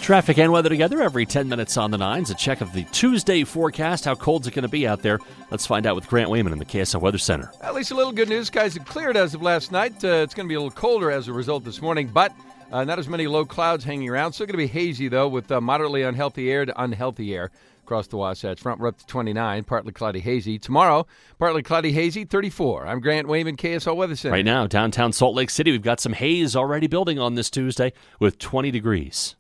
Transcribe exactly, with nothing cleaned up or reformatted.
Traffic and weather together every ten minutes on the nines. A check of the Tuesday forecast. How cold's it going to be out there? Let's find out with Grant Wayman in the K S L Weather Center. At least a little good news. Skies have cleared as of last night. Uh, it's going to be a little colder as a result this morning, but uh, not as many low clouds hanging around. Still going to be hazy, though, with uh, moderately unhealthy air to unhealthy air across the Wasatch Front. We're up to twenty-nine, partly cloudy, hazy. Tomorrow, partly cloudy, hazy, thirty-four. I'm Grant Wayman, K S L Weather Center. Right now, downtown Salt Lake City, we've got some haze already building on this Tuesday with twenty degrees.